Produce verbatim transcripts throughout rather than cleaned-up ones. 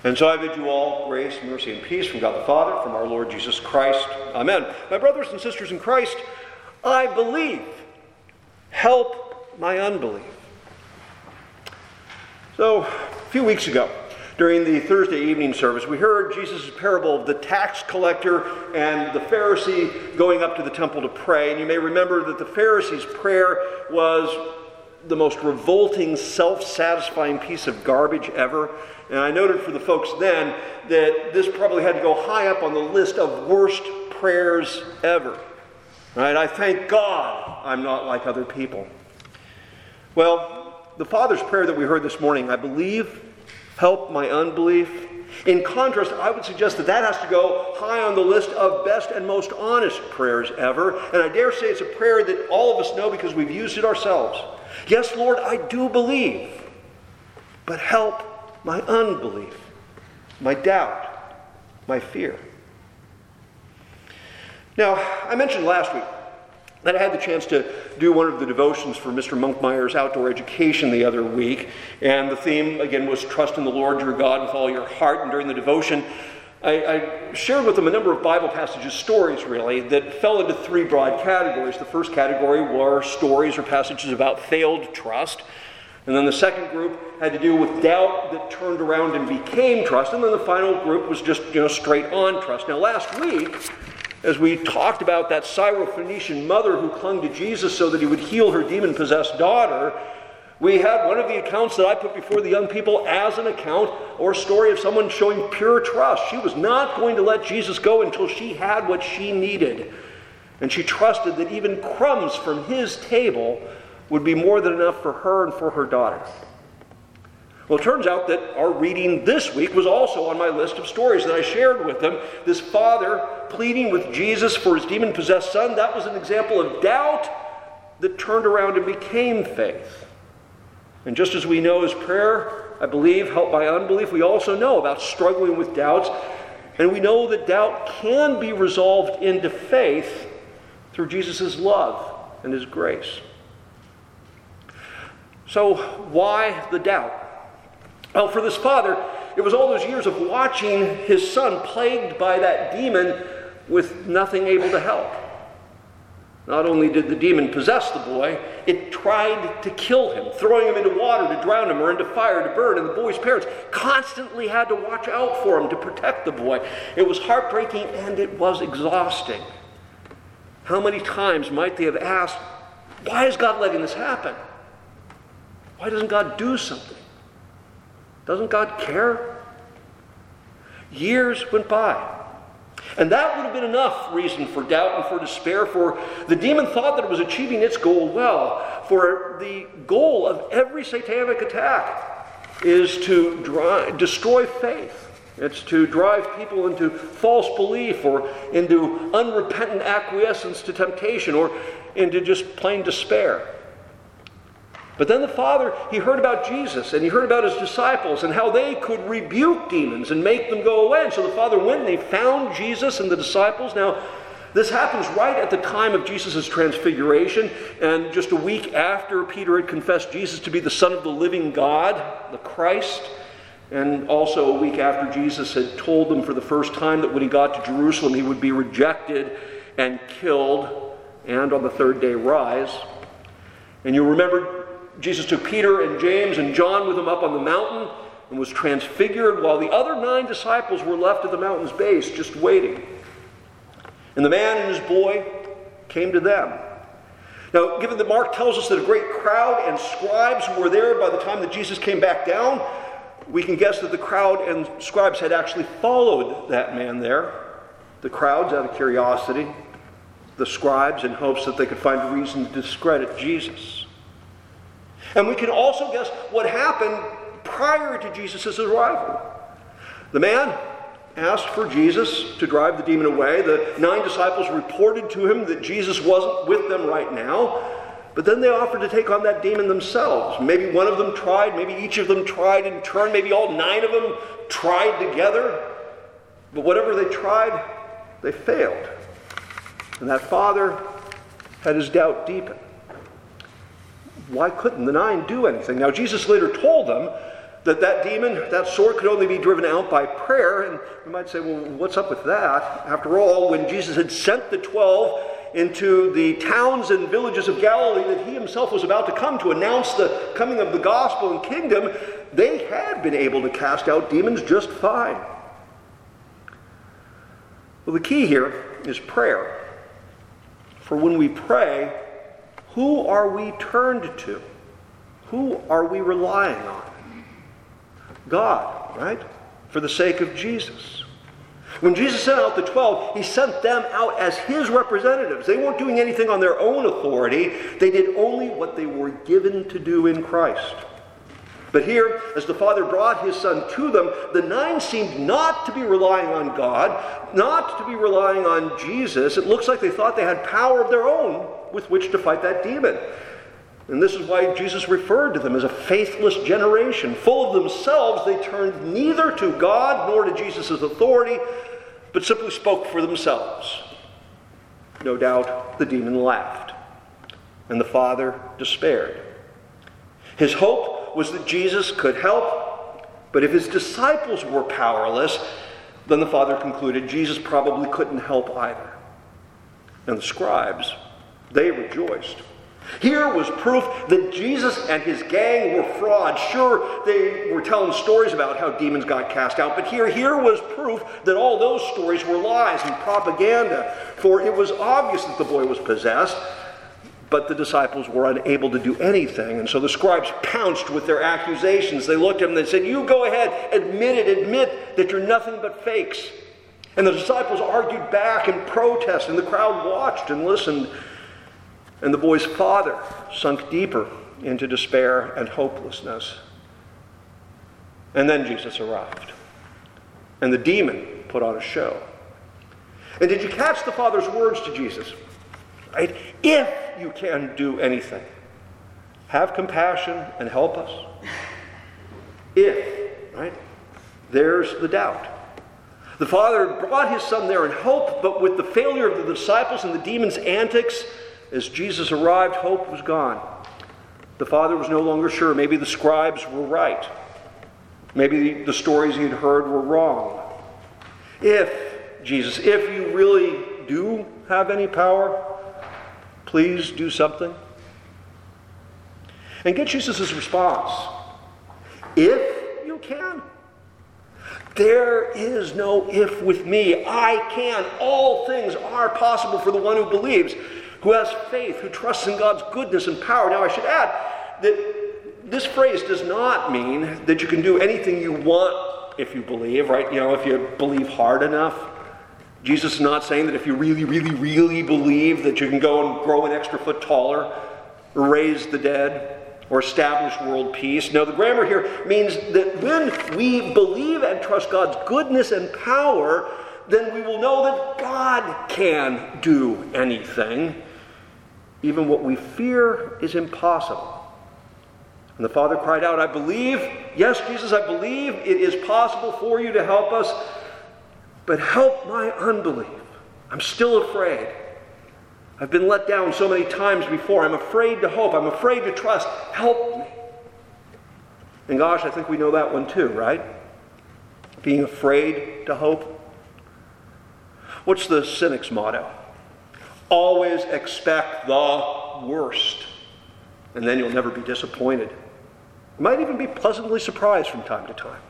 And so I bid you all grace, mercy, and peace from God the Father, from our Lord Jesus Christ. Amen. My brothers and sisters in Christ, I believe. Help my unbelief. So, a few weeks ago, during the Thursday evening service, we heard Jesus' parable of the tax collector and the Pharisee going up to the temple to pray. And you may remember that the Pharisee's prayer was the most revolting, self-satisfying piece of garbage ever. And I noted for the folks then that this probably had to go high up on the list of worst prayers ever. Right? I thank God I'm not like other people. Well, the Father's prayer that we heard this morning, I believe, help my unbelief. In contrast, I would suggest that that has to go high on the list of best and most honest prayers ever. And I dare say it's a prayer that all of us know because we've used it ourselves. Yes, Lord, I do believe, but help my unbelief, my doubt, my fear. Now, I mentioned last week that I had the chance to do one of the devotions for Mister Monkmeyer's outdoor education the other week. And the theme, again, was trust in the Lord your God with all your heart. And during the devotion, I, I shared with them a number of Bible passages, stories really, that fell into three broad categories. The first category were stories or passages about failed trust. And then the second group had to do with doubt that turned around and became trust. And then the final group was just, you know, straight on trust. Now, last week, as we talked about that Syrophoenician mother who clung to Jesus so that he would heal her demon-possessed daughter, we had one of the accounts that I put before the young people as an account or story of someone showing pure trust. She was not going to let Jesus go until she had what she needed. And she trusted that even crumbs from his table would be more than enough for her and for her daughter. Well, it turns out that our reading this week was also on my list of stories that I shared with them. This father pleading with Jesus for his demon-possessed son, that was an example of doubt that turned around and became faith. And just as we know as prayer, I believe, help my unbelief, we also know about struggling with doubts. And we know that doubt can be resolved into faith through Jesus' love and his grace. So why the doubt? Well, for this father, it was all those years of watching his son plagued by that demon with nothing able to help. Not only did the demon possess the boy, it tried to kill him, throwing him into water to drown him or into fire to burn. And the boy's parents constantly had to watch out for him to protect the boy. It was heartbreaking and it was exhausting. How many times might they have asked, why is God letting this happen? Why doesn't God do something? Doesn't God care? Years went by. And that would have been enough reason for doubt and for despair, for the demon thought that it was achieving its goal well. For the goal of every satanic attack is to drive, destroy faith. It's to drive people into false belief or into unrepentant acquiescence to temptation or into just plain despair. But then the father, he heard about Jesus and he heard about his disciples and how they could rebuke demons and make them go away. And so the father went and he found Jesus and the disciples. Now, this happens right at the time of Jesus' transfiguration, and just a week after Peter had confessed Jesus to be the Son of the living God, the Christ, and also a week after Jesus had told them for the first time that when he got to Jerusalem he would be rejected and killed and on the third day rise. And you remember Jesus took Peter and James and John with him up on the mountain and was transfigured while the other nine disciples were left at the mountain's base just waiting. And the man and his boy came to them. Now, given that Mark tells us that a great crowd and scribes were there by the time that Jesus came back down, we can guess that the crowd and scribes had actually followed that man there. The crowds out of curiosity, the scribes in hopes that they could find a reason to discredit Jesus. And we can also guess what happened prior to Jesus' arrival. The man asked for Jesus to drive the demon away. The nine disciples reported to him that Jesus wasn't with them right now. But then they offered to take on that demon themselves. Maybe one of them tried, maybe each of them tried in turn, maybe all nine of them tried together. But whatever they tried, they failed. And that father had his doubt deepen. Why couldn't the nine do anything? Now, Jesus later told them that that demon, that sword, could only be driven out by prayer. And you might say, well, what's up with that? After all, when Jesus had sent the twelve into the towns and villages of Galilee that he himself was about to come to announce the coming of the gospel and kingdom, they had been able to cast out demons just fine. Well, the key here is prayer. For when we pray, who are we turned to? Who are we relying on? God, right? For the sake of Jesus. When Jesus sent out the twelve, he sent them out as his representatives. They weren't doing anything on their own authority. They did only what they were given to do in Christ. But here, as the Father brought his Son to them, the nine seemed not to be relying on God, not to be relying on Jesus. It looks like they thought they had power of their own with which to fight that demon. And this is why Jesus referred to them as a faithless generation. Full of themselves, they turned neither to God nor to Jesus' authority, but simply spoke for themselves. No doubt the demon laughed, and the Father despaired. His hope was that Jesus could help, but if his disciples were powerless, then the Father concluded Jesus probably couldn't help either. And the scribes, they rejoiced. Here was proof that Jesus and his gang were frauds. Sure, they were telling stories about how demons got cast out, but here, here was proof that all those stories were lies and propaganda. For it was obvious that the boy was possessed, but the disciples were unable to do anything. And so the scribes pounced with their accusations. They looked at him and they said, "You go ahead, admit it, admit that you're nothing but fakes." And the disciples argued back and protested, and the crowd watched and listened. And the boy's father sunk deeper into despair and hopelessness. And then Jesus arrived. And the demon put on a show. And did you catch the Father's words to Jesus? Right? If you can do anything, have compassion and help us. If, right? There's the doubt. The Father brought his Son there in hope, but with the failure of the disciples and the demon's antics, as Jesus arrived, hope was gone. The Father was no longer sure. Maybe the scribes were right. Maybe the stories he had heard were wrong. If, Jesus, if you really do have any power, please do something. And get Jesus' response. If you can. There is no if with me. I can. All things are possible for the one who believes, who has faith, who trusts in God's goodness and power. Now, I should add that this phrase does not mean that you can do anything you want if you believe, right? You know, if you believe hard enough. Jesus is not saying that if you really, really, really believe that you can go and grow an extra foot taller, or raise the dead, or establish world peace. No, the grammar here means that when we believe and trust God's goodness and power, then we will know that God can do anything. Even what we fear is impossible. And the Father cried out, "I believe. Yes, Jesus, I believe it is possible for you to help us, but help my unbelief. I'm still afraid. I've been let down so many times before. I'm afraid to hope. I'm afraid to trust. Help me." And gosh, I think we know that one too, right? Being afraid to hope. What's the cynic's motto? Always expect the worst, and then you'll never be disappointed. You might even be pleasantly surprised from time to time.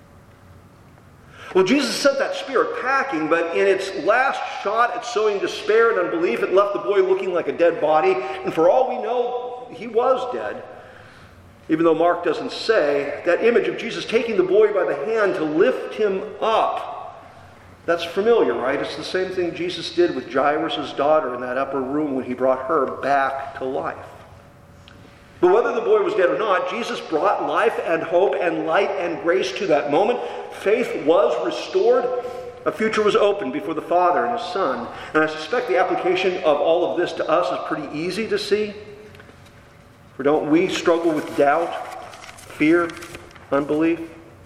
Well, Jesus sent that spirit packing, but in its last shot at sowing despair and unbelief, it left the boy looking like a dead body, and for all we know, he was dead. Even though Mark doesn't say, that image of Jesus taking the boy by the hand to lift him up, that's familiar, right? It's the same thing Jesus did with Jairus' daughter in that upper room when he brought her back to life. But whether the boy was dead or not, Jesus brought life and hope and light and grace to that moment. Faith was restored. A future was opened before the Father and his Son. And I suspect the application of all of this to us is pretty easy to see. For don't we struggle with doubt, fear, unbelief?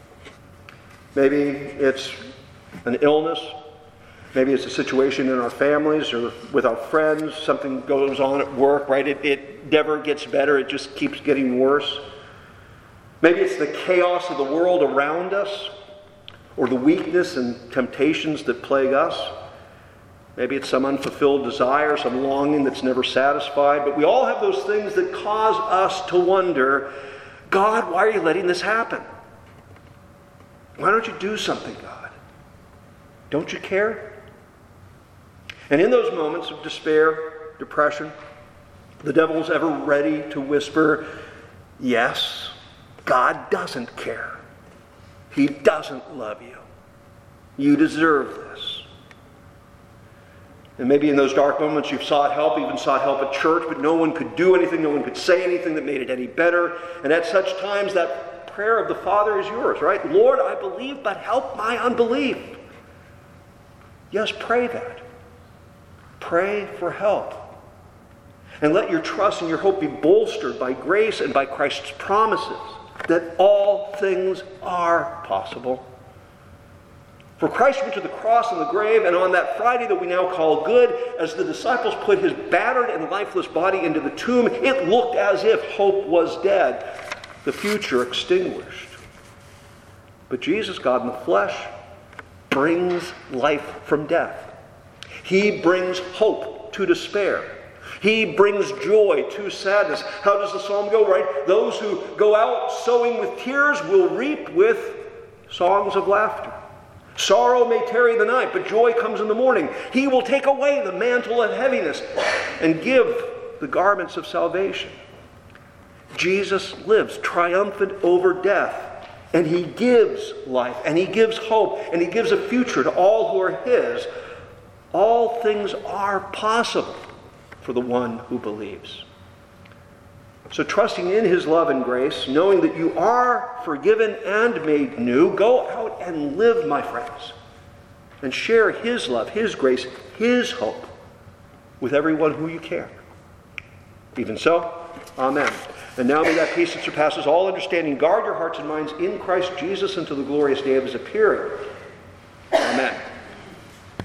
Maybe it's an illness. Maybe it's a situation in our families or with our friends. Something goes on at work, right? It, it never gets better. It just keeps getting worse. Maybe it's the chaos of the world around us, or the weakness and temptations that plague us. Maybe it's some unfulfilled desire, some longing that's never satisfied. But we all have those things that cause us to wonder, God, why are you letting this happen? Why don't you do something, God? Don't you care? And in those moments of despair, depression, the devil's ever ready to whisper, yes, God doesn't care. He doesn't love you. You deserve this. And maybe in those dark moments you've sought help, even sought help at church, but no one could do anything, no one could say anything that made it any better. And at such times that prayer of the Father is yours, right? Lord, I believe, but help my unbelief. Yes, pray that. Pray for help. And let your trust and your hope be bolstered by grace and by Christ's promises that all things are possible. For Christ went to the cross and the grave, and on that Friday that we now call Good, as the disciples put his battered and lifeless body into the tomb, it looked as if hope was dead, the future extinguished. But Jesus, God in the flesh, brings life from death. He brings hope to despair. He brings joy to sadness. How does the psalm go, right? Those who go out sowing with tears will reap with songs of laughter. Sorrow may tarry the night, but joy comes in the morning. He will take away the mantle of heaviness and give the garments of salvation. Jesus lives triumphant over death, and he gives life, and he gives hope, and he gives a future to all who are his. All things are possible for the one who believes. So trusting in his love and grace, knowing that you are forgiven and made new, go out and live, my friends, and share his love, his grace, his hope with everyone who you can. Even so, amen. And now may that peace that surpasses all understanding guard your hearts and minds in Christ Jesus until the glorious day of his appearing. Amen.